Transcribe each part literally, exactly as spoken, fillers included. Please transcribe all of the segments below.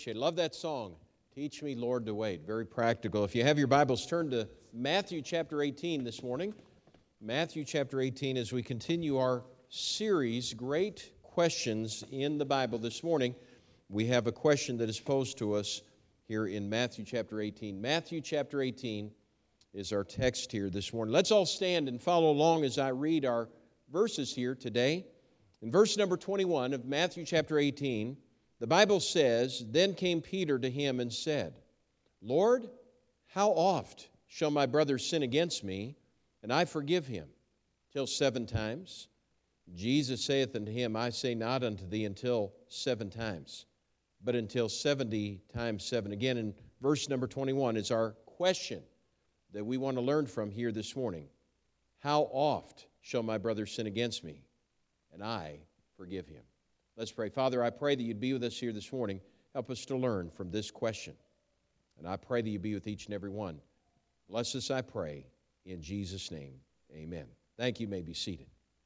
I love that song, Teach Me, Lord, to Wait. Very practical. If you have your Bibles, turn to Matthew chapter eighteen this morning. Matthew chapter eighteen, as we continue our series, Great Questions in the Bible. This morning, we have a question that is posed to us here in Matthew chapter eighteen. Matthew chapter eighteen is our text here this morning. Let's all stand and follow along as I read our verses here today. In verse number twenty-one of Matthew chapter eighteen, the Bible says, "Then came Peter to him and said, Lord, how oft shall my brother sin against me, and I forgive him? Till seven times? Jesus saith unto him, I say not unto thee until seven times, but until seventy times seven." Again, in verse number twenty-one is our question that we want to learn from here this morning. How oft shall my brother sin against me, and I forgive him? Let's pray. Father, I pray that you'd be with us here this morning. Help us to learn from this question. And I pray that you be with each and every one. Bless us, I pray, in Jesus' name. Amen. Thank you. You may be seated.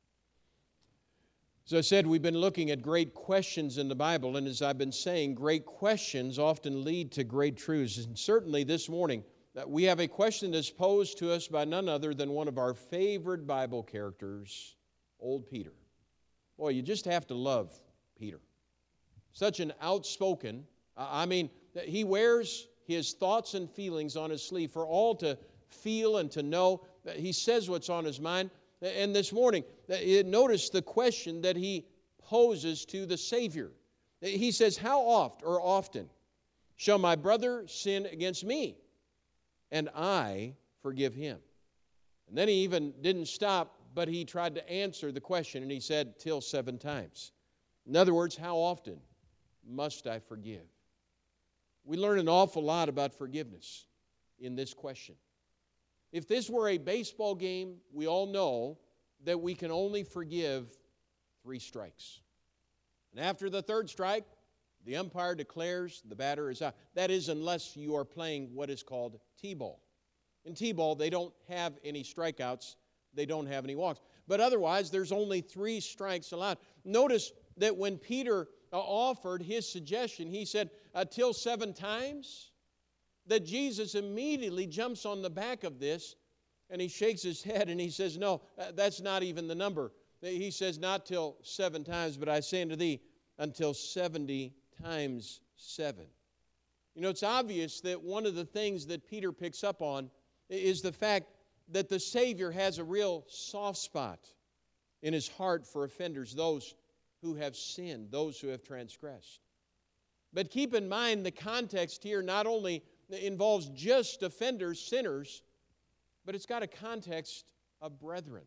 As I said, we've been looking at great questions in the Bible, and as I've been saying, great questions often lead to great truths. And certainly this morning, that we have a question that's posed to us by none other than one of our favorite Bible characters, old Peter. Boy, you just have to love Peter. Such an outspoken, I mean, he wears his thoughts and feelings on his sleeve for all to feel and to know. He says what's on his mind. And this morning, notice the question that he poses to the Savior. He says, how oft or often shall my brother sin against me, and I forgive him? And then he even didn't stop, but he tried to answer the question, and he said, till seven times. In other words, how often must I forgive? We learn an awful lot about forgiveness in this question. If this were a baseball game, we all know that we can only forgive three strikes. And after the third strike, the umpire declares the batter is out. That is, unless you are playing what is called T-ball. In T-ball, they don't have any strikeouts. They don't have any walks. But otherwise, there's only three strikes allowed. Notice that when Peter uh, offered his suggestion, he said, uh, till seven times, that Jesus immediately jumps on the back of this, and he shakes his head, and he says, no, uh, that's not even the number. He says, not till seven times, but I say unto thee, until seventy times seven. You know, it's obvious that one of the things that Peter picks up on is the fact that the Savior has a real soft spot in his heart for offenders, those who have sinned, those who have transgressed. But keep in mind the context here not only involves just offenders, sinners, but it's got a context of brethren.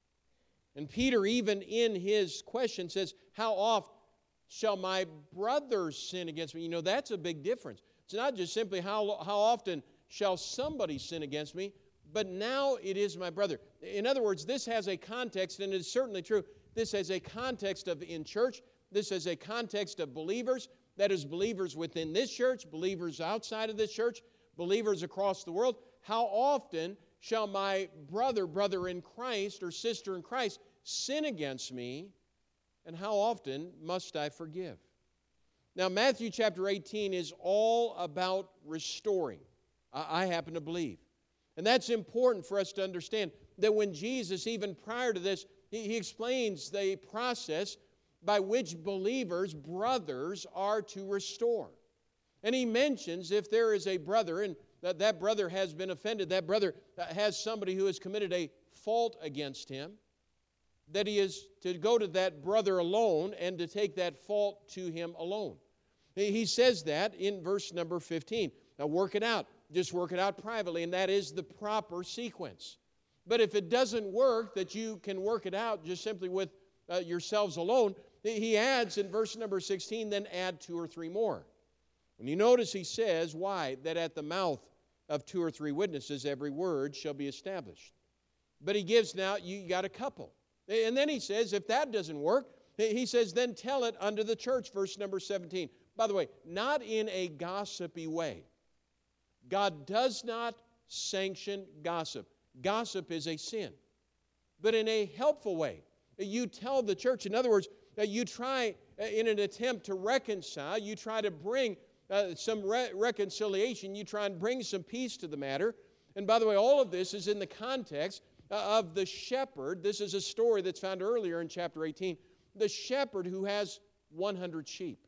And Peter, even in his question, says, how oft shall my brothers sin against me? You know, that's a big difference. It's not just simply how, how often shall somebody sin against me, but now it is my brother. In other words, this has a context, and it is certainly true. This has a context of in church. This has a context of believers. That is, believers within this church, believers outside of this church, believers across the world. How often shall my brother, brother in Christ, or sister in Christ sin against me, and how often must I forgive? Now, Matthew chapter eighteen is all about restoring, I, I happen to believe. And that's important for us to understand that when Jesus, even prior to this, he, he explains the process by which believers, brothers, are to restore. And he mentions if there is a brother, and that, that brother has been offended, that brother has somebody who has committed a fault against him, that he is to go to that brother alone and to take that fault to him alone. He says that in verse number fifteen. Now work it out. Just work it out privately, and that is the proper sequence. But if it doesn't work, that you can work it out just simply with uh, yourselves alone, he adds in verse number sixteen, then add two or three more. And you notice he says, why? That at the mouth of two or three witnesses every word shall be established. But he gives now, you got a couple. And then he says, if that doesn't work, he says, then tell it unto the church, verse number seventeen. By the way, not in a gossipy way. God does not sanction gossip. Gossip is a sin, but in a helpful way. You tell the church, in other words, you try in an attempt to reconcile, you try to bring uh, some re- reconciliation. You try and bring some peace to the matter. And by the way, all of this is in the context uh, of the shepherd. This is a story that's found earlier in chapter eighteen. The shepherd who has one hundred sheep,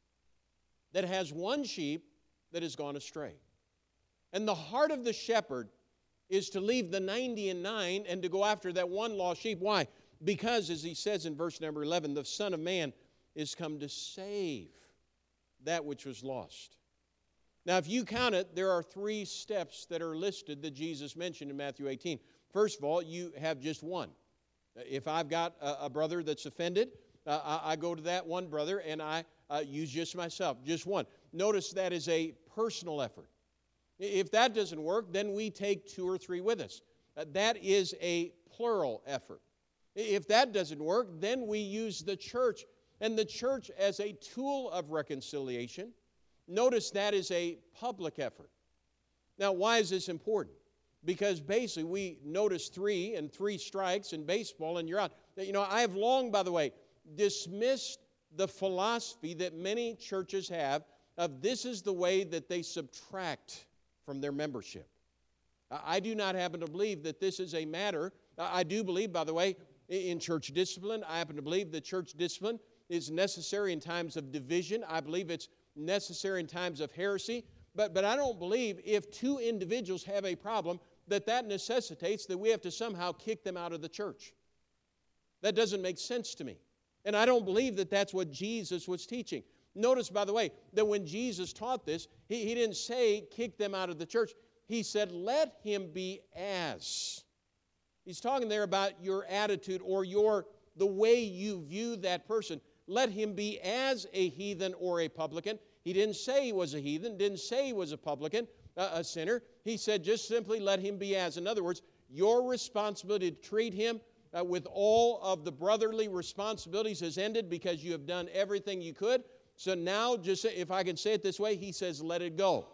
that has one sheep that has gone astray. And the heart of the shepherd is to leave the ninety and nine and to go after that one lost sheep. Why? Because, as he says in verse number eleven, the Son of Man is come to save that which was lost. Now, if you count it, there are three steps that are listed that Jesus mentioned in Matthew eighteen. First of all, you have just one. If I've got a, a brother that's offended, uh, I, I go to that one brother and I uh, use just myself, just one. Notice that is a personal effort. If that doesn't work, then we take two or three with us. Uh, that is a plural effort. If that doesn't work, then we use the church, and the church as a tool of reconciliation. Notice that is a public effort. Now, why is this important? Because basically we notice three and three strikes in baseball and you're out. You know, I have long, by the way, dismissed the philosophy that many churches have of this is the way that they subtract from their membership. I do not happen to believe that this is a matter. I do believe, by the way, in church discipline. I happen to believe that church discipline is necessary in times of division. I believe it's necessary in times of heresy. But, but I don't believe if two individuals have a problem that that necessitates that we have to somehow kick them out of the church. That doesn't make sense to me. And I don't believe that that's what Jesus was teaching. Notice, by the way, that when Jesus taught this, he, he didn't say kick them out of the church. He said, let him be as. He's talking there about your attitude or your the way you view that person. Let him be as a heathen or a publican. He didn't say he was a heathen, didn't say he was a publican, uh, a sinner. He said just simply let him be as. In other words, your responsibility to treat him uh, with all of the brotherly responsibilities has ended because you have done everything you could. So now, just if I can say it this way, he says, let it go.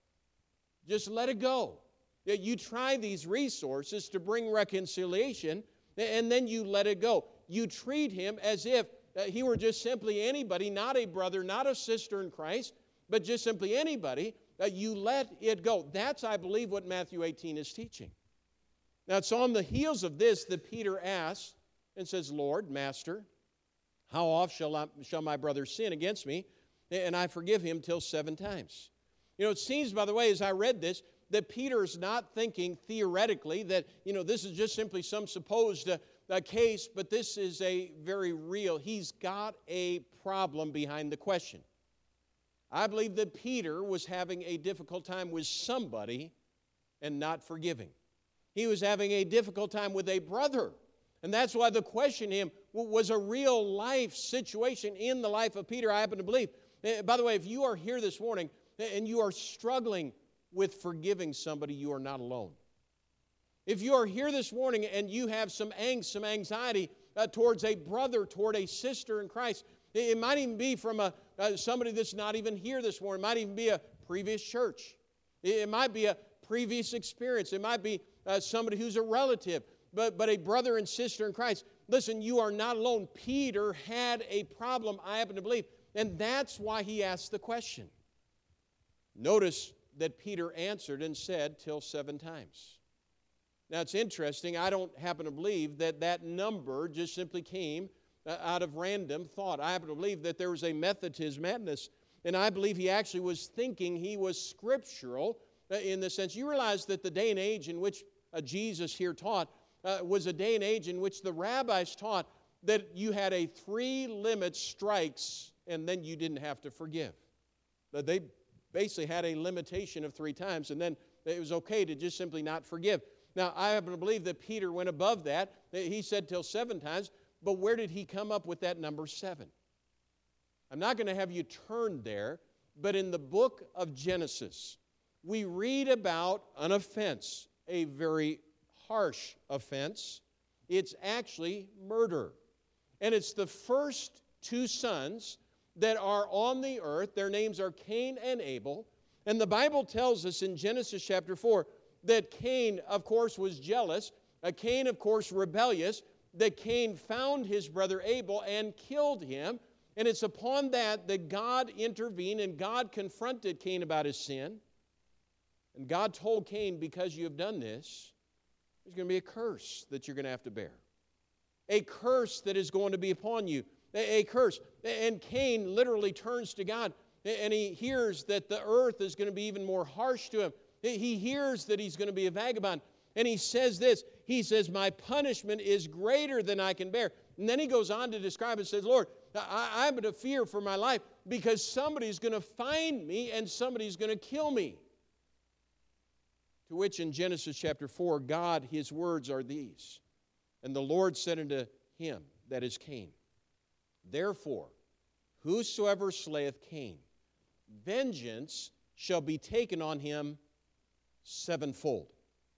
Just let it go. You try these resources to bring reconciliation, and then you let it go. You treat him as if he were just simply anybody, not a brother, not a sister in Christ, but just simply anybody. You let it go. That's, I believe, what Matthew eighteen is teaching. Now, it's on the heels of this that Peter asks and says, Lord, Master, how oft shall, I, shall my brother sin against me, and I forgive him till seven times? You know, it seems, by the way, as I read this, that Peter is not thinking theoretically that, you know, this is just simply some supposed uh, uh, case, but this is a very real. He's got a problem behind the question. I believe that Peter was having a difficult time with somebody and not forgiving. He was having a difficult time with a brother. And that's why the question to him was a real life situation in the life of Peter, I happen to believe. By the way, if you are here this morning and you are struggling with forgiving somebody, you are not alone. If you are here this morning and you have some angst, some anxiety uh, towards a brother, toward a sister in Christ, it, it might even be from a, uh, somebody that's not even here this morning. It might even be a previous church. It, it might be a previous experience. It might be uh, somebody who's a relative. But, but a brother and sister in Christ, listen, you are not alone. Peter had a problem, I happen to believe, and that's why he asked the question. Notice that Peter answered and said, till seven times. Now, it's interesting. I don't happen to believe that that number just simply came uh, out of random thought. I happen to believe that there was a method to his madness, and I believe he actually was thinking he was scriptural uh, in the sense. You realize that the day and age in which uh, Jesus here taught Uh, was a day and age in which the rabbis taught that you had a three-limit strikes and then you didn't have to forgive. That they basically had a limitation of three times and then it was okay to just simply not forgive. Now, I happen to believe that Peter went above that. He said till seven times, but where did he come up with that number seven? I'm not going to have you turn there, but in the book of Genesis, we read about an offense, a very harsh offense. It's actually murder. And it's the first two sons that are on the earth. Their names are Cain and Abel. And the Bible tells us in Genesis chapter four that Cain, of course, was jealous. Uh, Cain, of course, rebellious. That Cain found his brother Abel and killed him. And it's upon that that God intervened and God confronted Cain about his sin. And God told Cain, because you have done this, there's going to be a curse that you're going to have to bear. A curse that is going to be upon you. A, a curse. And Cain literally turns to God and he hears that the earth is going to be even more harsh to him. He hears that he's going to be a vagabond. And he says this, he says, my punishment is greater than I can bear. And then he goes on to describe and says, Lord, I, I'm in a fear for my life because somebody's going to find me and somebody's going to kill me. To which in Genesis chapter four, God, his words are these. And the Lord said unto him, that is Cain, therefore, whosoever slayeth Cain, vengeance shall be taken on him sevenfold.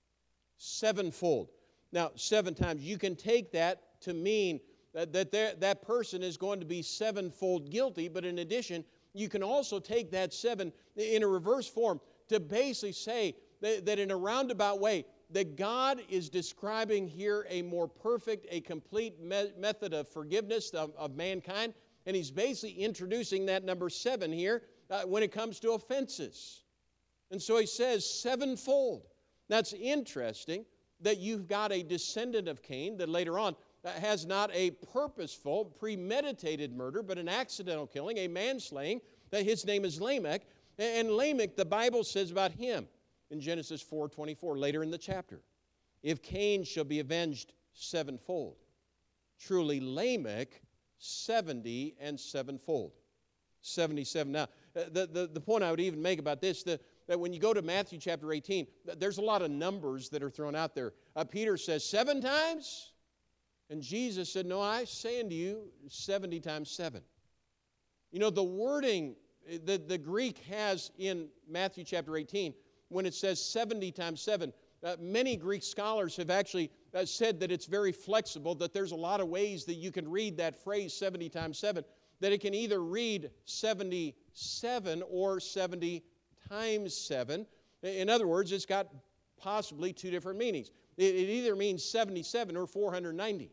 Sevenfold. Now, seven times. You can take that to mean that that, there, that person is going to be sevenfold guilty, but in addition, you can also take that seven in a reverse form to basically say that, that in a roundabout way, that God is describing here a more perfect, a complete me- method of forgiveness of, of mankind, and he's basically introducing that number seven here uh, when it comes to offenses. And so he says sevenfold. That's interesting that you've got a descendant of Cain that later on uh, has not a purposeful, premeditated murder, but an accidental killing, a manslaying. That his name is Lamech. And Lamech, the Bible says about him in Genesis four twenty-four, later in the chapter, if Cain shall be avenged sevenfold, truly Lamech seventy and sevenfold. seventy-seven. Now, the, the, the point I would even make about this, the, that when you go to Matthew chapter eighteen, there's a lot of numbers that are thrown out there. Uh, Peter says seven times, and Jesus said, no, I say unto you seventy times seven. You know, the wording that the Greek has in Matthew chapter eighteen, when it says seventy times seven, uh, many Greek scholars have actually uh, said that it's very flexible, that there's a lot of ways that you can read that phrase seventy times seven, that it can either read seventy-seven or seventy times seven. In other words, it's got possibly two different meanings. It, it either means seventy-seven or four hundred ninety.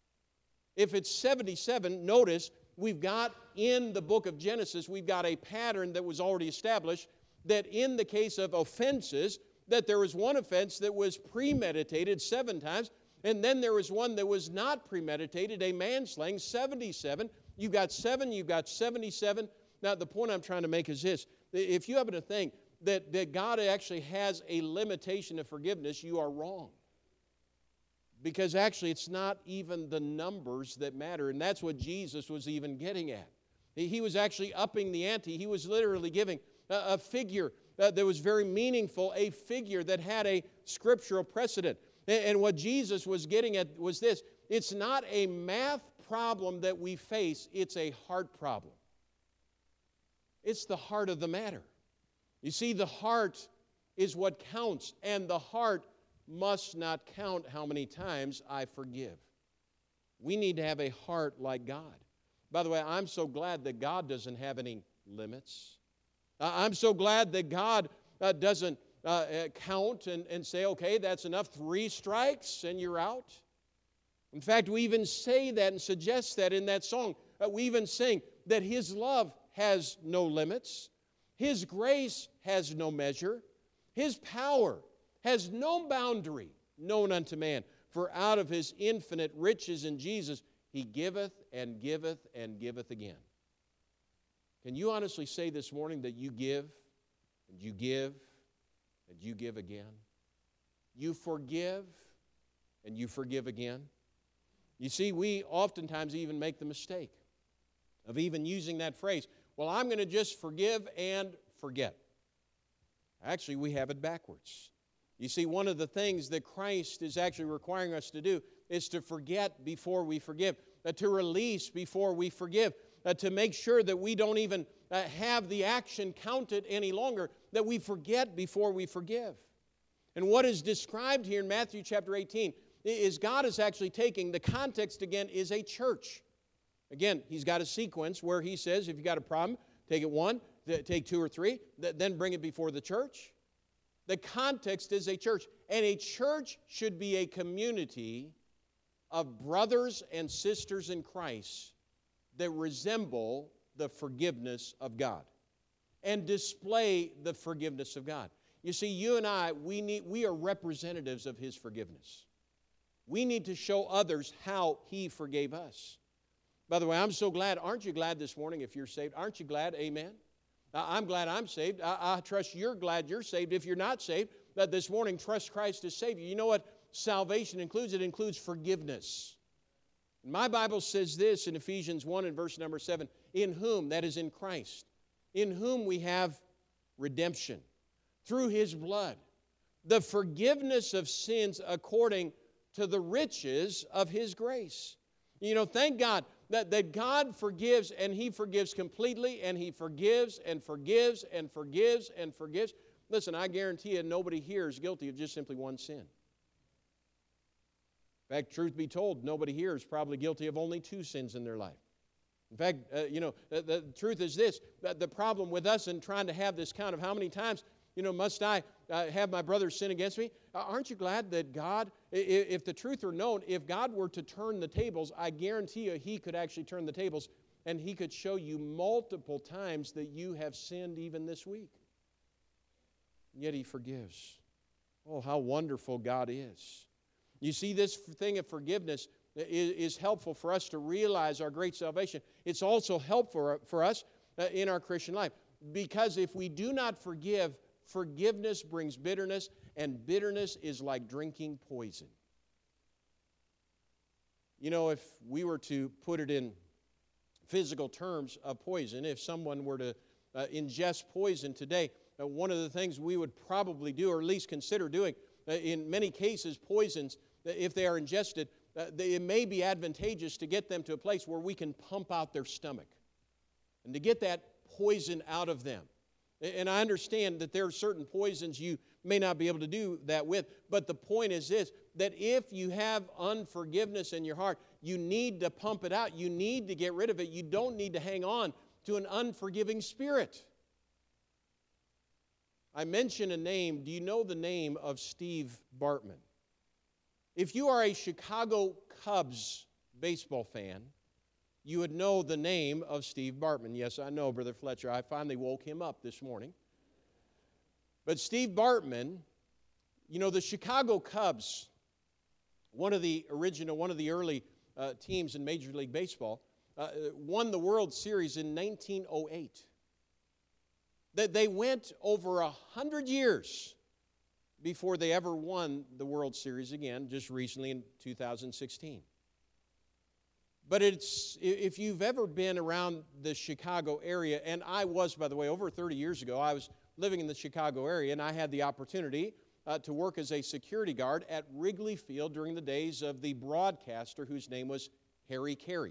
If it's seventy-seven, notice we've got in the book of Genesis, we've got a pattern that was already established, that in the case of offenses, that there was one offense that was premeditated seven times, and then there was one that was not premeditated, a manslaying, seventy-seven. You've got seven, you've got seventy-seven. Now, the point I'm trying to make is this. If you happen to think that, that God actually has a limitation of forgiveness, you are wrong. Because actually, it's not even the numbers that matter, and that's what Jesus was even getting at. He was actually upping the ante. He was literally giving a, a figure uh, that was very meaningful, a figure that had a scriptural precedent. And, and what Jesus was getting at was this. It's not a math problem that we face, it's a heart problem. It's the heart of the matter. You see, the heart is what counts, and the heart must not count how many times I forgive. We need to have a heart like God. By the way, I'm so glad that God doesn't have any limits. Uh, I'm so glad that God uh, doesn't uh, count and, and say, okay, that's enough, three strikes and you're out. In fact, we even say that and suggest that in that song. Uh, we even sing that His love has no limits. His grace has no measure. His power has no boundary known unto man. For out of His infinite riches in Jesus, He giveth and giveth and giveth again. Can you honestly say this morning that you give and you give and you give again? You forgive and you forgive again? You see, we oftentimes even make the mistake of even using that phrase, well, I'm going to just forgive and forget. Actually, we have it backwards. You see, one of the things that Christ is actually requiring us to do is to forget before we forgive, uh, to release before we forgive, uh, to make sure that we don't even uh, have the action counted any longer, that we forget before we forgive. And what is described here in Matthew chapter eighteen is God is actually taking, the context again is a church. Again, He's got a sequence where He says, if you've got a problem, take it one, take two or three, then bring it before the church. The context is a church, and a church should be a community of brothers and sisters in Christ that resemble the forgiveness of God and display the forgiveness of God. You see, you and I, we need, we are representatives of His forgiveness. We need to show others how He forgave us. By the way, I'm so glad. Aren't you glad this morning if you're saved? Aren't you glad? Amen. I'm glad I'm saved. I, I trust you're glad you're saved. If you're not saved, that this morning trust Christ as Savior. You know what salvation includes? It includes forgiveness. My Bible says this in Ephesians one and verse number seven, in whom, that is in Christ, in whom we have redemption through His blood, the forgiveness of sins according to the riches of His grace. You know, thank God that, that God forgives, and He forgives completely, and He forgives and forgives and forgives and forgives. Listen, I guarantee you nobody here is guilty of just simply one sin. In fact, truth be told, nobody here is probably guilty of only two sins in their life. In fact, uh, you know, the, the truth is this, that the problem with us in trying to have this count of how many times, you know, must I uh, have my brother sin against me? Uh, aren't you glad that God, if, if the truth were known, if God were to turn the tables, I guarantee you He could actually turn the tables, and He could show you multiple times that you have sinned even this week. And yet He forgives. Oh, how wonderful God is. You see, this thing of forgiveness is, is helpful for us to realize our great salvation. It's also helpful for us uh, in our Christian life. Because if we do not forgive, forgiveness brings bitterness, and bitterness is like drinking poison. You know, if we were to put it in physical terms of poison, if someone were to uh, ingest poison today, uh, one of the things we would probably do, or at least consider doing, uh, in many cases, poisons, uh, if they are ingested, uh, they, it may be advantageous to get them to a place where we can pump out their stomach and to get that poison out of them. And I understand that there are certain poisons you may not be able to do that with, but the point is this, that if you have unforgiveness in your heart, you need to pump it out. You need to get rid of it. You don't need to hang on to an unforgiving spirit. I mention a name. Do you know the name of Steve Bartman? If you are a Chicago Cubs baseball fan, you would know the name of Steve Bartman. Yes, I know, Brother Fletcher. I finally woke him up this morning. But Steve Bartman, you know, the Chicago Cubs, one of the original, one of the early uh, teams in Major League Baseball, uh, won the World Series in nineteen oh eight. That they went over a hundred years before they ever won the World Series again, just recently in two thousand sixteen. But it's, if you've ever been around the Chicago area, and I was, by the way, over thirty years ago, I was living in the Chicago area, and I had the opportunity uh, to work as a security guard at Wrigley Field during the days of the broadcaster whose name was Harry Carey.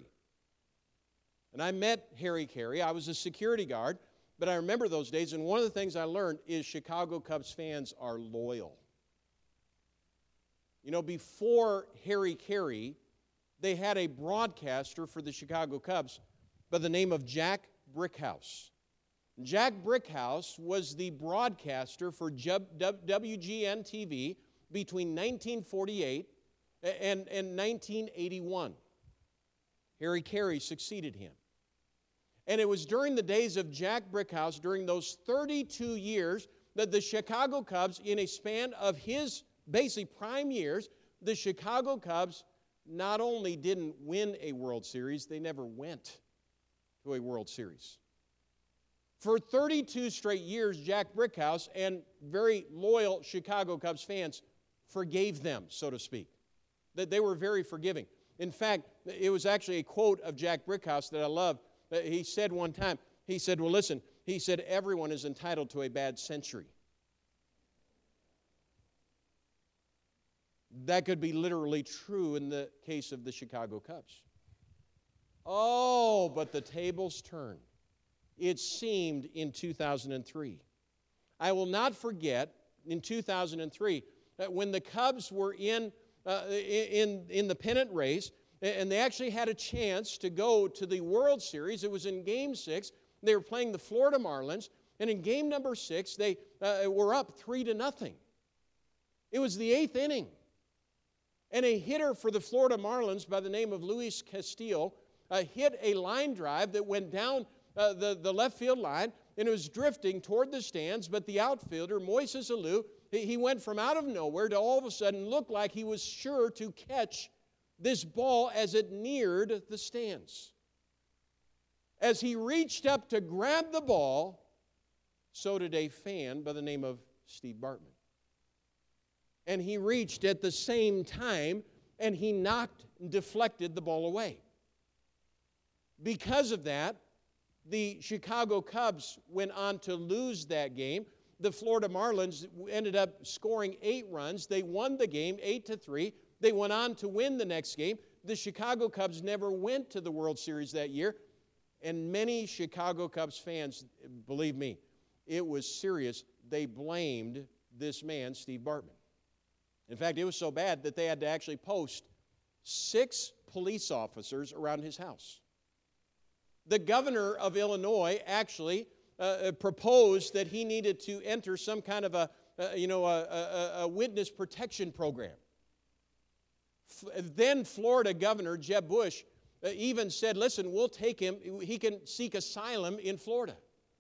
And I met Harry Carey. I was a security guard, but I remember those days, and one of the things I learned is Chicago Cubs fans are loyal. You know, before Harry Carey, they had a broadcaster for the Chicago Cubs by the name of Jack Brickhouse. Jack Brickhouse was the broadcaster for W G N T V between nineteen forty-eight and, and nineteen eighty-one. Harry Carey succeeded him. And it was during the days of Jack Brickhouse, during those thirty-two years, that the Chicago Cubs, in a span of his basically prime years, the Chicago Cubs not only didn't win a World Series, they never went to a World Series. For thirty-two straight years, Jack Brickhouse and very loyal Chicago Cubs fans forgave them, so to speak. That they were very forgiving. In fact, it was actually a quote of Jack Brickhouse that I love. He said one time, he said, well, listen, he said, everyone is entitled to a bad century. That could be literally true in the case of the Chicago Cubs. Oh, but the tables turned. It seemed in two thousand three. I will not forget in two thousand three that when the Cubs were in, uh, in, in the pennant race, and they actually had a chance to go to the World Series. It was in Game six. They were playing the Florida Marlins, and in Game number six, they uh, were up three to nothing. It was the eighth inning. And a hitter for the Florida Marlins by the name of Luis Castillo uh, hit a line drive that went down uh, the, the left field line, and it was drifting toward the stands, but the outfielder, Moises Alou, he, he went from out of nowhere to all of a sudden look like he was sure to catch this ball as it neared the stands. As he reached up to grab the ball, so did a fan by the name of Steve Bartman. And he reached at the same time, and he knocked and deflected the ball away. Because of that, the Chicago Cubs went on to lose that game. The Florida Marlins ended up scoring eight runs. They won the game eight to three. They went on to win the next game. The Chicago Cubs never went to the World Series that year. And many Chicago Cubs fans, believe me, it was serious. They blamed this man, Steve Bartman. In fact, it was so bad that they had to actually post six police officers around his house. The governor of Illinois actually uh, proposed that he needed to enter some kind of a, uh, you know, a, a, a witness protection program. F- then Florida Governor Jeb Bush uh, even said, listen, we'll take him, he can seek asylum in Florida.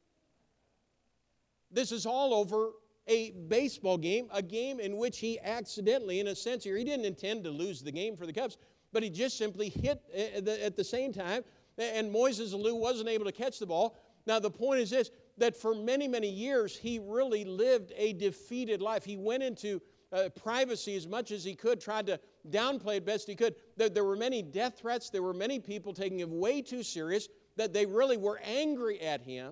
This is all over a baseball game, a game in which he accidentally, in a sense here, he didn't intend to lose the game for the Cubs, but he just simply hit at the same time, and Moises Alou wasn't able to catch the ball. Now, the point is this, that for many, many years, he really lived a defeated life. He went into uh, privacy as much as he could, tried to downplay it best he could. There, there were many death threats. There were many people taking it way too serious, that they really were angry at him.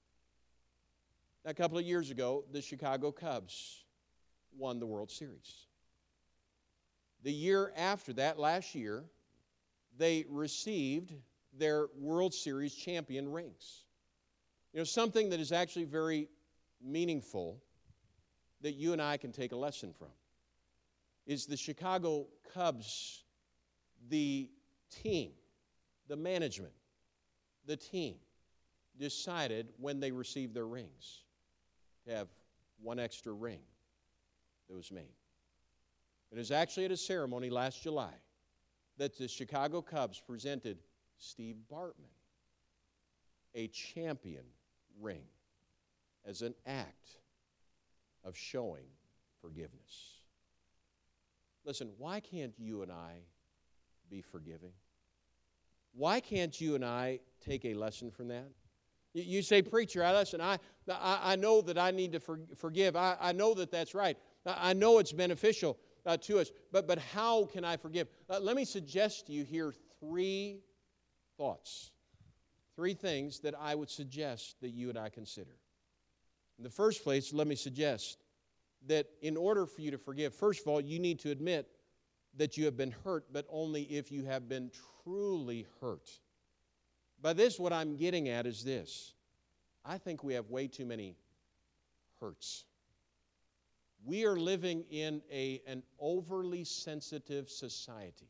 A couple of years ago, the Chicago Cubs won the World Series. The year after that, last year, they received their World Series champion rings. You know, something that is actually very meaningful that you and I can take a lesson from is the Chicago Cubs, the team, the management, the team, decided when they received their rings to have one extra ring that was made. It was actually at a ceremony last July that the Chicago Cubs presented Steve Bartman a champion ring as an act of showing forgiveness. Listen, why can't you and I be forgiving? Why can't you and I take a lesson from that? You say, preacher, I listen, I, I, I know that I need to for, forgive. I, I know that that's right. I know it's beneficial uh, to us. But, but how can I forgive? Uh, let me suggest to you here three thoughts, three things that I would suggest that you and I consider. In the first place, let me suggest that in order for you to forgive, first of all, you need to admit that you have been hurt, but only if you have been truly hurt. By this, what I'm getting at is this. I think we have way too many hurts. We are living in a, an overly sensitive society.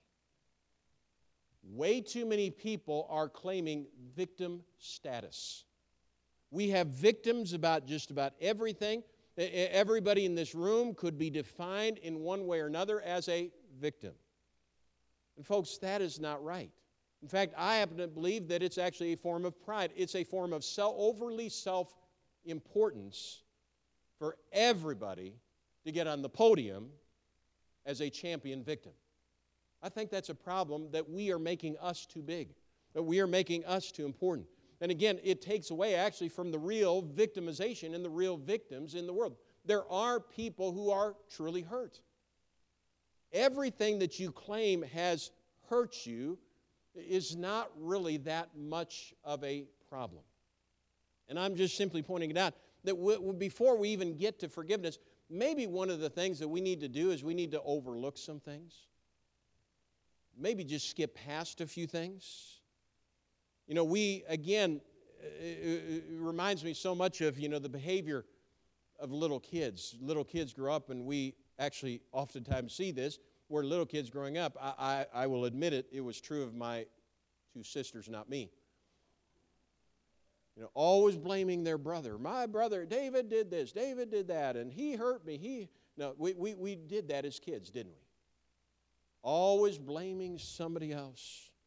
Way too many people are claiming victim status. We have victims about just about everything. Everybody in this room could be defined in one way or another as a victim. And folks, that is not right. In fact, I happen to believe that it's actually a form of pride. It's a form of self, overly self-importance for everybody to get on the podium as a champion victim. I think that's a problem, that we are making us too big, that we are making us too important. And again, it takes away actually from the real victimization and the real victims in the world. There are people who are truly hurt. Everything that you claim has hurt you is not really that much of a problem. And I'm just simply pointing it out that w- before we even get to forgiveness, maybe one of the things that we need to do is we need to overlook some things. Maybe just skip past a few things. You know, we, again, it reminds me so much of, you know, the behavior of little kids. Little kids grow up, and we actually oftentimes see this, where little kids growing up, I, I, I will admit it, it was true of my two sisters, not me. You know, always blaming their brother. My brother, David did this, David did that, and he hurt me. He No, we, we, we did that as kids, didn't we? Always blaming somebody else.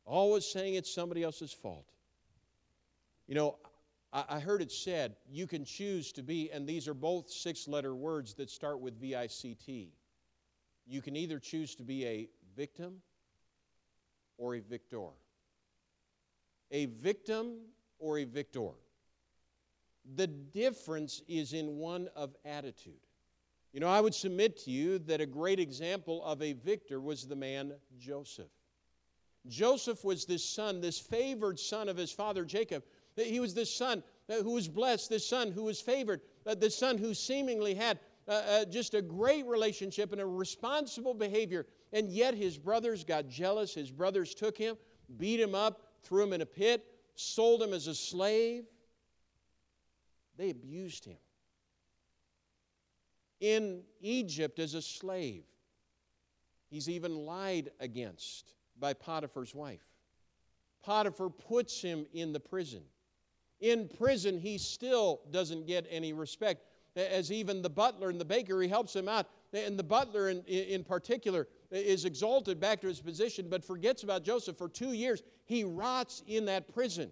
always saying it's somebody else's fault. You know, I, I heard it said, you can choose to be, and these are both six-letter words that start with V I C T. You can either choose to be a victim or a victor. A victim or a victor. The difference is in one of attitude. You know, I would submit to you that a great example of a victor was the man Joseph. Joseph was this son, this favored son of his father Jacob. He was this son who was blessed, this son who was favored, this son who seemingly had uh, uh, just a great relationship and a responsible behavior. And yet his brothers got jealous. His brothers took him, beat him up, threw him in a pit, sold him as a slave. They abused him. In Egypt as a slave, he's even lied against by Potiphar's wife. Potiphar puts him in the prison. In prison, he still doesn't get any respect, as even the butler and the baker, he helps him out. And the butler in, in particular is exalted back to his position, but forgets about Joseph. For two years, he rots in that prison.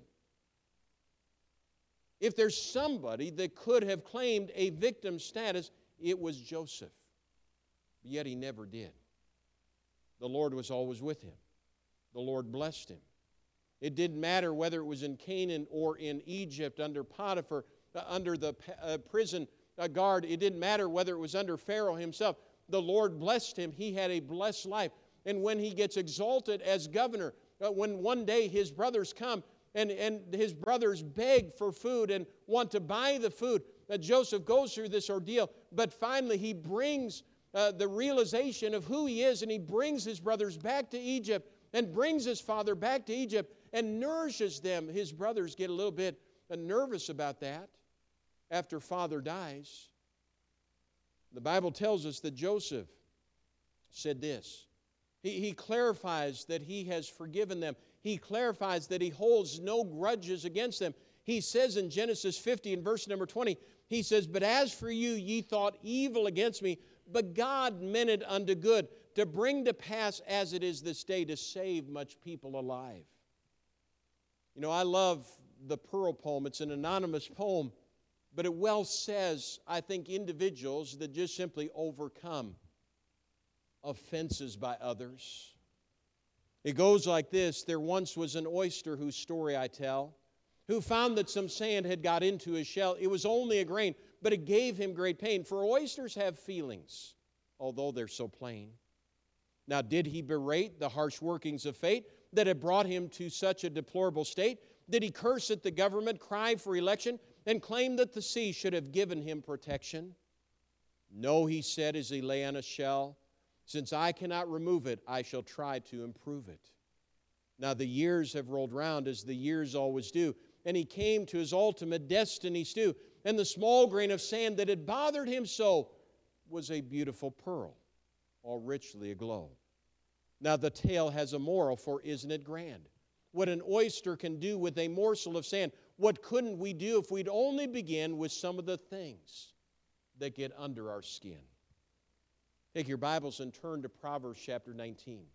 If there's somebody that could have claimed a victim status, it was Joseph. Yet he never did. The Lord was always with him. The Lord blessed him. It didn't matter whether it was in Canaan or in Egypt under Potiphar, uh, under the uh, prison uh, guard. It didn't matter whether it was under Pharaoh himself. The Lord blessed him. He had a blessed life. And when he gets exalted as governor, uh, when one day his brothers come and, and his brothers beg for food and want to buy the food, uh, Joseph goes through this ordeal. But finally he brings uh, the realization of who he is, and he brings his brothers back to Egypt and brings his father back to Egypt and nourishes them. His brothers get a little bit uh, nervous about that after father dies. The Bible tells us that Joseph said this. He, he clarifies that he has forgiven them. He clarifies that he holds no grudges against them. He says in Genesis fifty, in verse number twenty, he says, "But as for you, ye thought evil against me, but God meant it unto good, to bring to pass as it is this day, to save much people alive." You know, I love the Pearl poem. It's an anonymous poem, but it well says, I think, individuals that just simply overcome offenses by others. It goes like this. There once was an oyster whose story I tell, who found that some sand had got into his shell. It was only a grain, but it gave him great pain. For oysters have feelings, although they're so plain. Now, did he berate the harsh workings of fate that had brought him to such a deplorable state? Did he curse at the government, cry for election, and claim that the sea should have given him protection? No, he said as he lay on a shell, since I cannot remove it, I shall try to improve it. Now the years have rolled round as the years always do, and he came to his ultimate destiny too. And the small grain of sand that had bothered him so was a beautiful pearl, all richly aglow. Now the tale has a moral, for isn't it grand? What an oyster can do with a morsel of sand, what couldn't we do if we'd only begin with some of the things that get under our skin? Take your Bibles and turn to Proverbs chapter nineteen.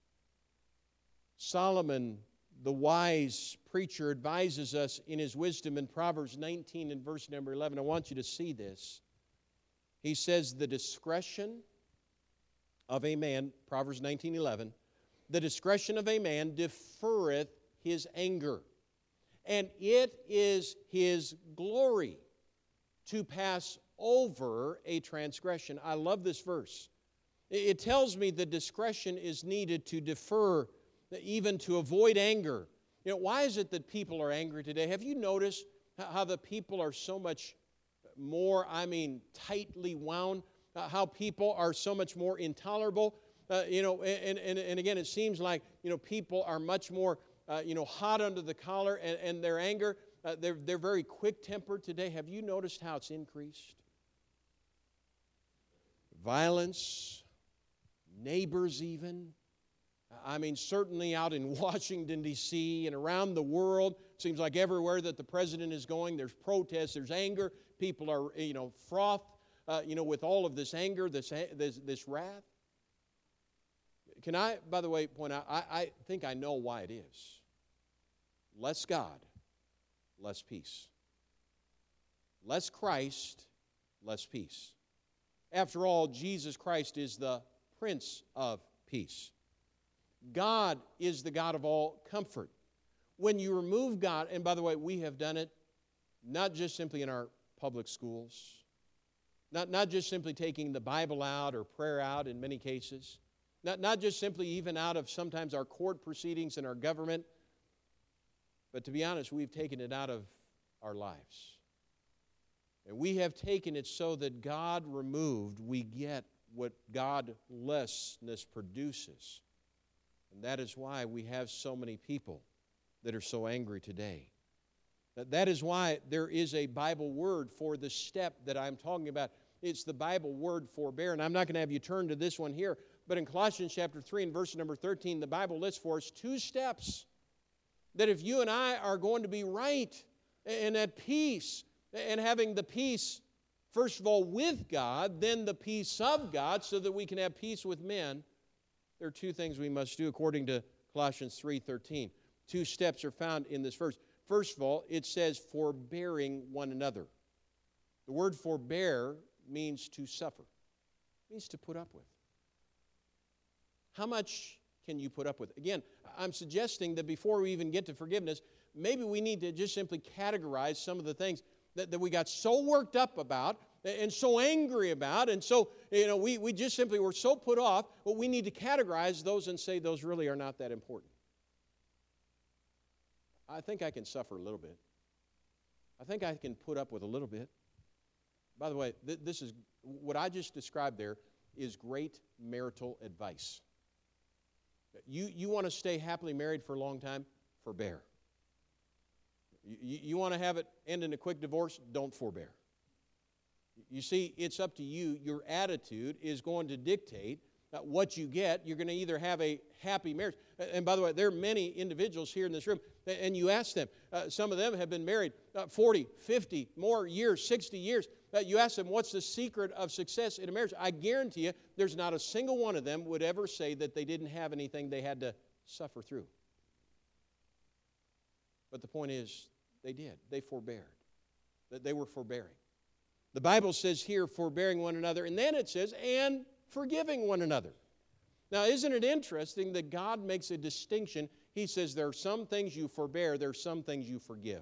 Solomon, the wise preacher, advises us in his wisdom in Proverbs nineteen and verse number eleven. I want you to see this. He says, the discretion of a man, Proverbs nineteen eleven, the discretion of a man deferreth his anger, and it is his glory to pass over a transgression. I love this verse. It tells me the discretion is needed to defer, even to avoid anger. You know, why is it that people are angry today? Have you noticed how the people are so much more, I mean, tightly wound? Uh, how people are so much more intolerable? Uh, you know, and, and, and again, it seems like, you know, people are much more, uh, you know, hot under the collar, and, and their anger, uh, they're, they're very quick-tempered today. Have you noticed how it's increased? Violence, neighbors even. I mean, certainly out in Washington, D C and around the world, it seems like everywhere that the president is going, there's protests, there's anger. People are, you know, frothed, uh, you know, with all of this anger, this, this, this wrath. Can I, by the way, point out, I, I think I know why it is. Less God, less peace. Less Christ, less peace. After all, Jesus Christ is the Prince of Peace. God is the God of all comfort. When you remove God, and by the way, we have done it not just simply in our public schools, not, not just simply taking the Bible out or prayer out in many cases, not, not just simply even out of sometimes our court proceedings and our government, but to be honest, we've taken it out of our lives. And we have taken it so that God removed, we get what godlessness produces. And that is why we have so many people that are so angry today. That is why there is a Bible word for the step that I'm talking about. It's the Bible word forbear. And I'm not going to have you turn to this one here, but in Colossians chapter three and verse number thirteen, the Bible lists for us two steps that if you and I are going to be right and at peace, and having the peace, first of all, with God, then the peace of God, so that we can have peace with men, there are two things we must do according to Colossians three thirteen. Two steps are found in this verse. First of all, it says forbearing one another. The word forbear means to suffer. It means to put up with. How much can you put up with? Again, I'm suggesting that before we even get to forgiveness, maybe we need to just simply categorize some of the things that, that we got so worked up about and so angry about, and so, you know, we, we just simply were so put off, but we need to categorize those and say those really are not that important. I think I can suffer a little bit. I think I can put up with a little bit. By the way, th- this is what I just described there is great marital advice. You, you want to stay happily married for a long time? Forbear. You, you want to have it end in a quick divorce? Don't forbear. You see, it's up to you. Your attitude is going to dictate uh, what you get. You're going to either have a happy marriage. And by the way, there are many individuals here in this room, and you ask them, uh, some of them have been married uh, forty, fifty more years, sixty years. Uh, you ask them, what's the secret of success in a marriage? I guarantee you, there's not a single one of them would ever say that they didn't have anything they had to suffer through. But the point is, they did. They forbeared. That they were forbearing. The Bible says here, forbearing one another, and then it says, and forgiving one another. Now, isn't it interesting that God makes a distinction? He says there are some things you forbear, there are some things you forgive.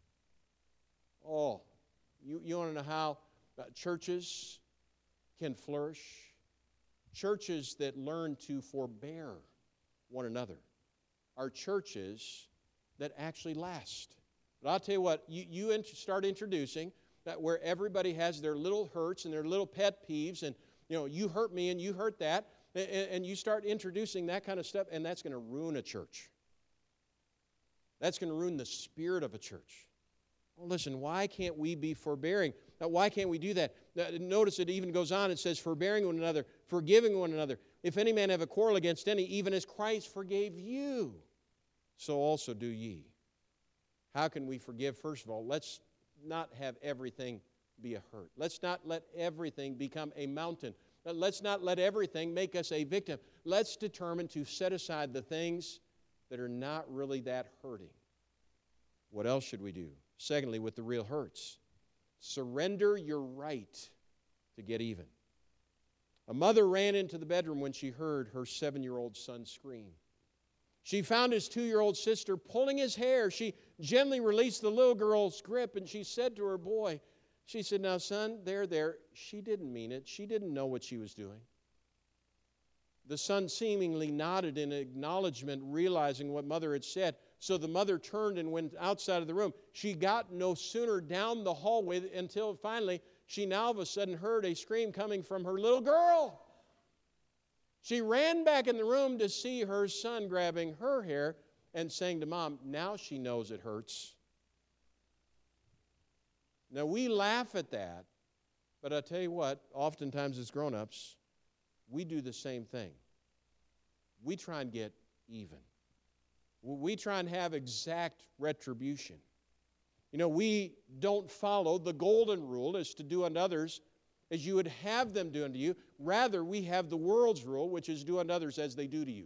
Oh, you, you want to know how uh, churches can flourish? Churches that learn to forbear one another are churches that actually last. But I'll tell you what, you, you int- start introducing that where everybody has their little hurts and their little pet peeves, and you know, you hurt me and you hurt that, and, and you start introducing that kind of stuff, and that's going to ruin a church. That's going to ruin the spirit of a church. Well, listen, why can't we be forbearing? Now, why can't we do that? Now, notice it even goes on, it says, forbearing one another, forgiving one another. If any man have a quarrel against any, even as Christ forgave you, so also do ye. How can we forgive? First of all, let's not have everything be a hurt. Let's not let everything become a mountain. Let's not let everything make us a victim. Let's determine to set aside the things that are not really that hurting. What else should we do? Secondly, with the real hurts, surrender your right to get even. A mother ran into the bedroom when she heard her seven-year-old son scream. She found his two-year-old sister pulling his hair. She gently released the little girl's grip, and she said to her boy, she said, now, son, there, there. She didn't mean it. She didn't know what she was doing. The son seemingly nodded in acknowledgement, realizing what mother had said. So the mother turned and went outside of the room. She got no sooner down the hallway until finally she now all of a sudden heard a scream coming from her little girl. She ran back in the room to see her son grabbing her hair and saying to Mom, now she knows it hurts. Now, we laugh at that, but I tell you what, oftentimes as grown-ups, we do the same thing. We try and get even. We try and have exact retribution. You know, we don't follow the golden rule as to do unto others as you would have them do unto you. Rather, we have the world's rule, which is do unto others as they do to you.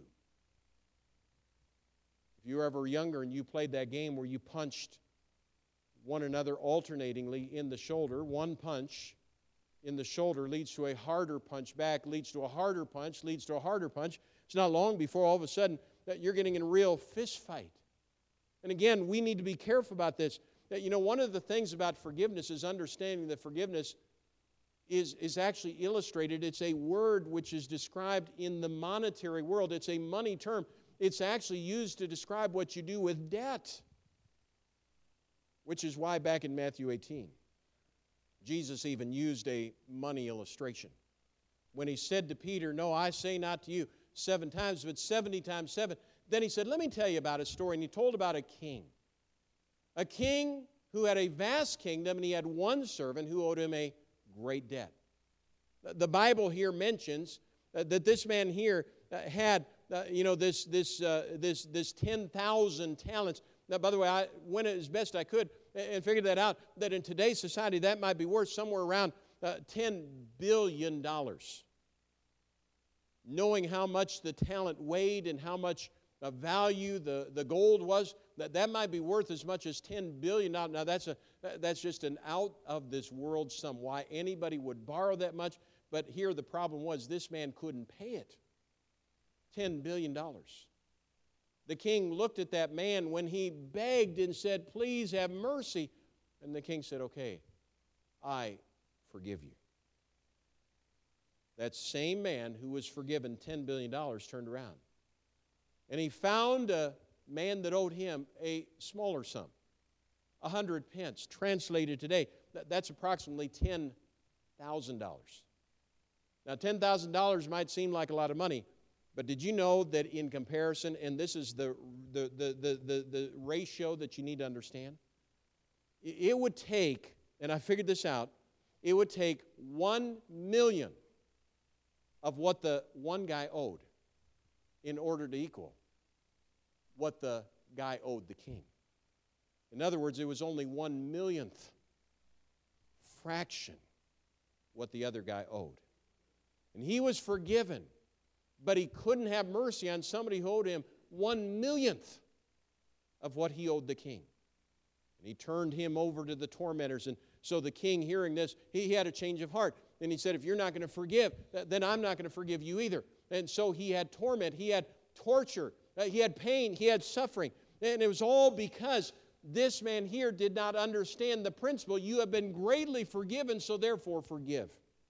If you were ever younger and you played that game where you punched one another alternatingly in the shoulder, one punch in the shoulder leads to a harder punch back, leads to a harder punch, leads to a harder punch. It's not long before all of a sudden that you're getting in a real fist fight. And again, we need to be careful about this. That, you know, one of the things about forgiveness is understanding that forgiveness is, is actually illustrated. It's a word which is described in the monetary world. It's a money term. It's actually used to describe what you do with debt, which is why back in Matthew eighteen, Jesus even used a money illustration. When he said to Peter, no, I say not to you seven times, but seventy times seven. Then he said, let me tell you about a story. And he told about a king. A king who had a vast kingdom, and he had one servant who owed him a great debt. The Bible here mentions that this man here had, you know, this, this, uh, this, this ten thousand talents. Now, by the way, I went as best I could and figured that out, that in today's society that might be worth somewhere around uh, ten billion dollars. Knowing how much the talent weighed and how much uh, value the, the gold was, that, that might be worth as much as ten billion dollars. Now, that's, a, that's just an out-of-this-world sum. Why anybody would borrow that much, but here the problem was this man couldn't pay it. ten billion dollars. The king looked at that man when he begged and said, please have mercy. And the king said, okay, I forgive you. That same man who was forgiven ten billion dollars turned around. And he found a man that owed him a smaller sum, a hundred pence. Translated today, that's approximately ten thousand dollars. Now, ten thousand dollars might seem like a lot of money, but did you know that in comparison, and this is the, the, the, the, the, the ratio that you need to understand, it would take, and I figured this out, it would take one million of what the one guy owed in order to equal what the guy owed the king. In other words, it was only one millionth fraction what the other guy owed. And he was forgiven, but he couldn't have mercy on somebody who owed him one millionth of what he owed the king. And he turned him over to the tormentors. And so the king, hearing this, he had a change of heart. And he said, if you're not going to forgive, then I'm not going to forgive you either. And so he had torment, he had torture, he had pain, he had suffering. And it was all because this man here did not understand the principle, you have been greatly forgiven, so therefore forgive.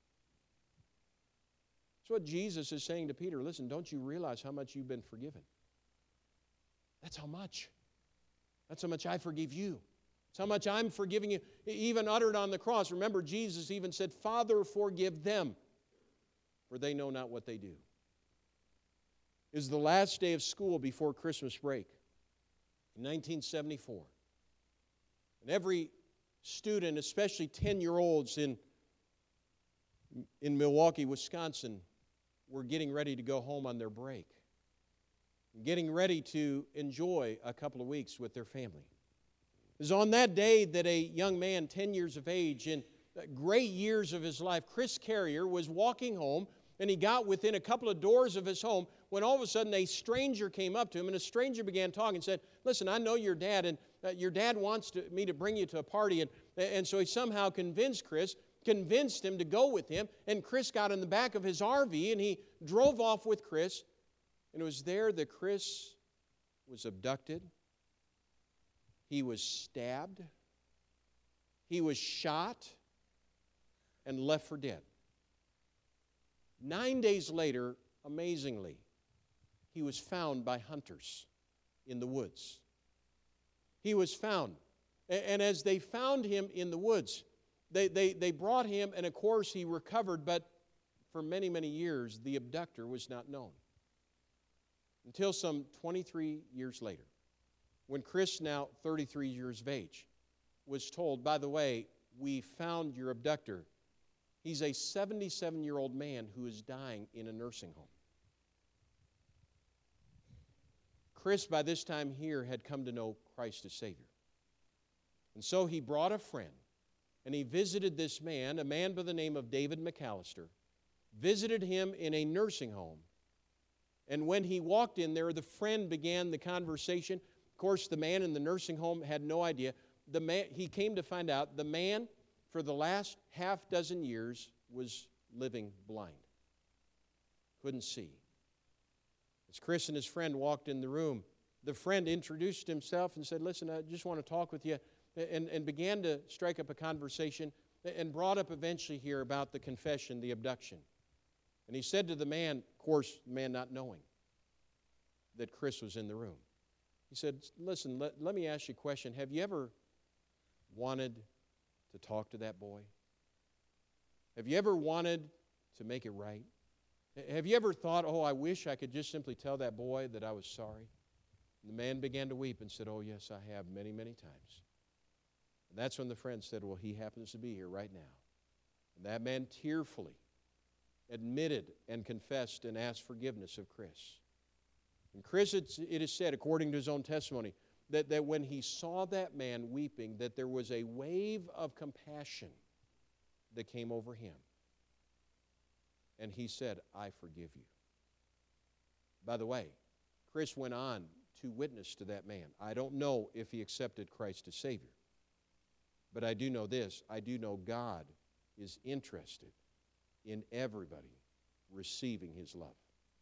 That's what Jesus is saying to Peter. Listen, don't you realize how much you've been forgiven? That's how much. That's how much I forgive you. That's how much I'm forgiving you. Even uttered on the cross. Remember, Jesus even said, Father, forgive them, for they know not what they do. It was the last day of school before Christmas break in nineteen seventy-four. And every student, especially ten-year-olds in, in Milwaukee, Wisconsin, were getting ready to go home on their break, getting ready to enjoy a couple of weeks with their family. It was on that day that a young man, ten years of age, in great years of his life, Chris Carrier, was walking home, and he got within a couple of doors of his home when all of a sudden a stranger came up to him, and a stranger began talking and said, listen, I know your dad, and uh, your dad wants to, me to bring you to a party. And, and so he somehow convinced Chris, convinced him to go with him, and Chris got in the back of his R V, and he drove off with Chris, and it was there that Chris was abducted. He was stabbed, he was shot, and left for dead. Nine days later, amazingly, he was found by hunters in the woods. He was found. And as they found him in the woods, they, they, they brought him, and of course he recovered, but for many, many years, the abductor was not known. Until some twenty-three years later, when Chris, now thirty-three years of age, was told, by the way, we found your abductor. He's a seventy-seven-year-old man who is dying in a nursing home. Chris, by this time here, had come to know Christ as Savior. And so he brought a friend, and he visited this man, a man by the name of David McAllister, visited him in a nursing home. And when he walked in there, the friend began the conversation. Of course, the man in the nursing home had no idea. The man, he came to find out the man, for the last half dozen years, was living blind. Couldn't see. As Chris and his friend walked in the room, the friend introduced himself and said, listen, I just want to talk with you, and, and began to strike up a conversation and brought up eventually here about the confession, the abduction. And he said to the man, of course, the man not knowing that Chris was in the room, he said, listen, let, let me ask you a question. Have you ever wanted to talk to that boy? Have you ever wanted to make it right? Have you ever thought, oh, I wish I could just simply tell that boy that I was sorry? And the man began to weep and said, oh, yes, I have many, many times. And that's when the friend said, well, he happens to be here right now. And that man tearfully admitted and confessed and asked forgiveness of Chris. And Chris, it is said, according to his own testimony, that, that when he saw that man weeping, that there was a wave of compassion that came over him. And he said, I forgive you. By the way, Chris went on to witness to that man. I don't know if he accepted Christ as Savior. But I do know this. I do know God is interested in everybody receiving His love.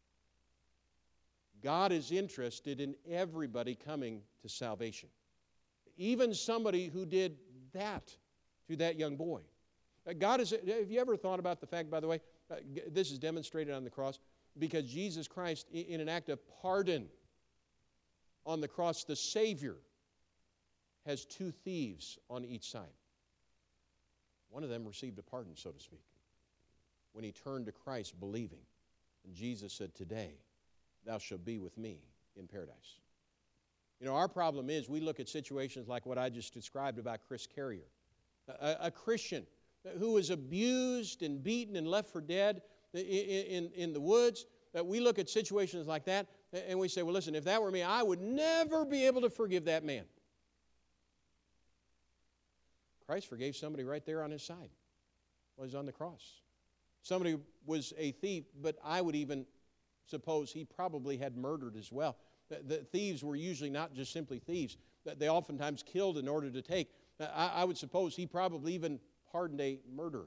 God is interested in everybody coming to salvation. Even somebody who did that to that young boy. God is, have you ever thought about the fact, by the way, uh, this is demonstrated on the cross, because Jesus Christ, in an act of pardon on the cross, the Savior has two thieves on each side. One of them received a pardon, so to speak, when he turned to Christ believing. And Jesus said, today thou shalt be with me in paradise. You know, our problem is we look at situations like what I just described about Chris Carrier, a, a Christian who was abused and beaten and left for dead in, in, in the woods. That we look at situations like that and we say, well, listen, if that were me, I would never be able to forgive that man. Christ forgave somebody right there on his side while he was on the cross. Somebody was a thief, but I would even suppose he probably had murdered as well. The, the thieves were usually not just simply thieves. They oftentimes killed in order to take. I, I would suppose he probably even pardoned a murderer.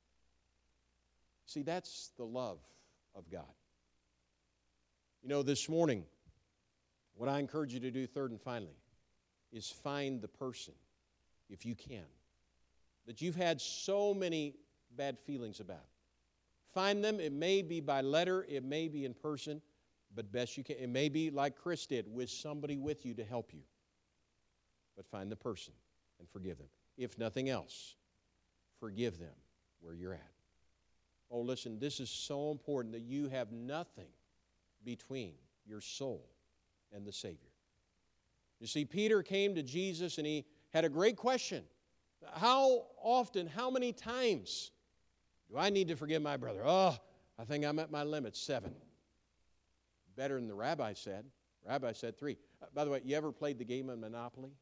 See, that's the love of God. You know, this morning, what I encourage you to do, third and finally, is find the person, if you can, that you've had so many bad feelings about. Find them. It may be by letter, it may be in person, but best you can. It may be like Chris did, with somebody with you to help you. But find the person and forgive them. If nothing else, forgive them where you're at. Oh, listen, this is so important that you have nothing between your soul and the Savior. You see, Peter came to Jesus and he had a great question. How often, how many times do I need to forgive my brother? Oh, I think I'm at my limit, seven. Better than the rabbi said. Rabbi said three. Uh, by the way, you ever played the game of Monopoly?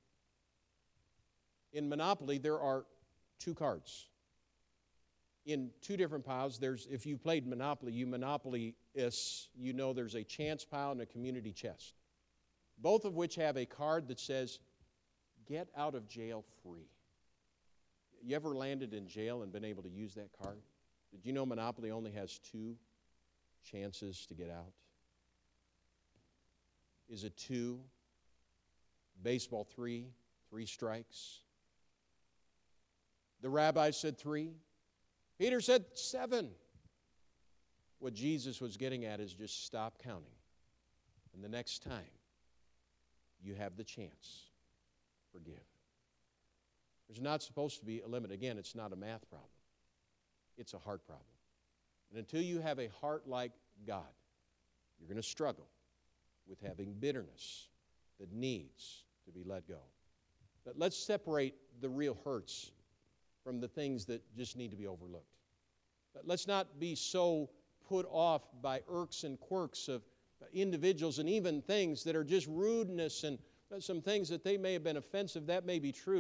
In Monopoly, there are two cards. In two different piles, there's, if you played Monopoly, you Monopoly-ists, you know there's a chance pile and a community chest. Both of which have a card that says, get out of jail free. You ever landed in jail and been able to use that card? Did you know Monopoly only has two chances to get out? Is it two? Baseball, three. Three strikes. The rabbi said three. Peter said seven. What Jesus was getting at is just stop counting. And the next time you have the chance, forgive. There's not supposed to be a limit. Again, it's not a math problem. It's a heart problem. And until you have a heart like God, you're going to struggle with having bitterness that needs to be let go. But let's separate the real hurts from the things that just need to be overlooked. But let's not be so put off by irks and quirks of individuals and even things that are just rudeness and some things that they may have been offensive. That may be true.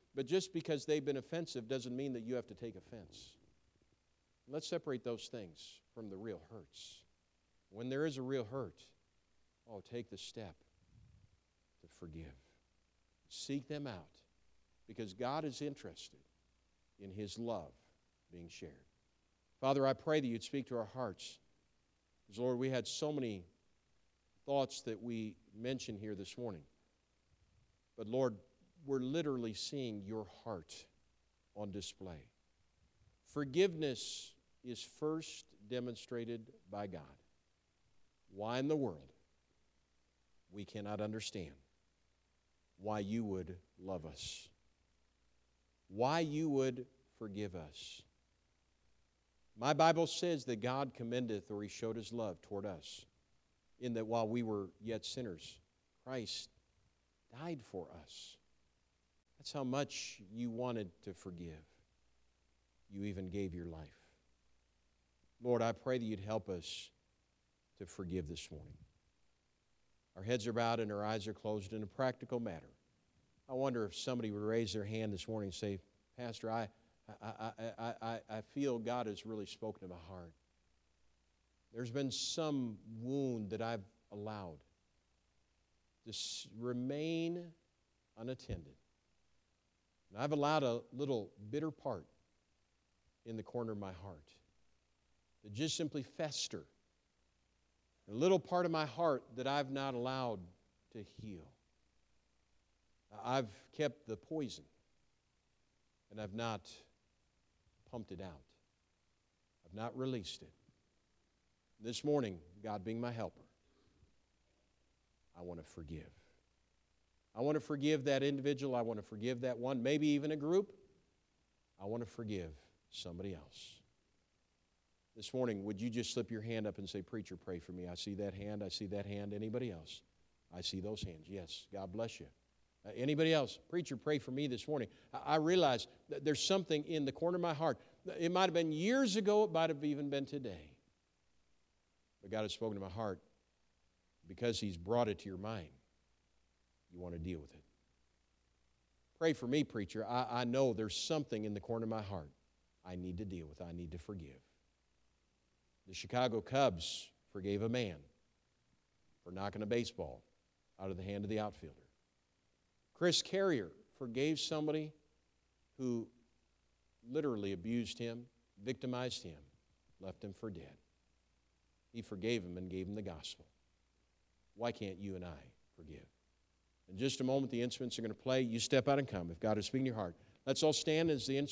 but just because they've been offensive doesn't mean that you have to take offense. Let's separate those things from the real hurts. When there is a real hurt, oh, take the step to forgive. Seek them out, because God is interested in His love being shared. Father, I pray that you'd speak to our hearts. Because, Lord, we had so many thoughts that we mentioned here this morning. But, Lord, we're literally seeing your heart on display. Forgiveness is first demonstrated by God. Why in the world? We cannot understand why you would love us, why you would forgive us. My Bible says that God commendeth, or He showed His love toward us, in that while we were yet sinners, Christ died for us. That's how much you wanted to forgive. You even gave your life. Lord, I pray that you'd help us to forgive this morning. Our heads are bowed and our eyes are closed. In a practical matter, I wonder if somebody would raise their hand this morning and say, Pastor, I, I, I, I, I feel God has really spoken to my heart. There's been some wound that I've allowed to remain unattended. And I've allowed a little bitter part in the corner of my heart to just simply fester. A little part of my heart that I've not allowed to heal. I've kept the poison, and I've not pumped it out. I've not released it. This morning, God being my helper, I want to forgive. I want to forgive that individual. I want to forgive that one, maybe even a group. I want to forgive somebody else. This morning, would you just slip your hand up and say, Preacher, pray for me. I see that hand. I see that hand. Anybody else? I see those hands. Yes, God bless you. Uh, anybody else? Preacher, pray for me this morning. I, I realize that there's something in the corner of my heart. It might have been years ago. It might have even been today. But God has spoken to my heart because He's brought it to your mind. You want to deal with it. Pray for me, preacher. I, I know there's something in the corner of my heart I need to deal with. I need to forgive. The Chicago Cubs forgave a man for knocking a baseball out of the hand of the outfielder. Chris Carrier forgave somebody who literally abused him, victimized him, left him for dead. He forgave him and gave him the gospel. Why can't you and I forgive? In just a moment, the instruments are going to play. You step out and come if God is speaking to your heart. Let's all stand as the instruments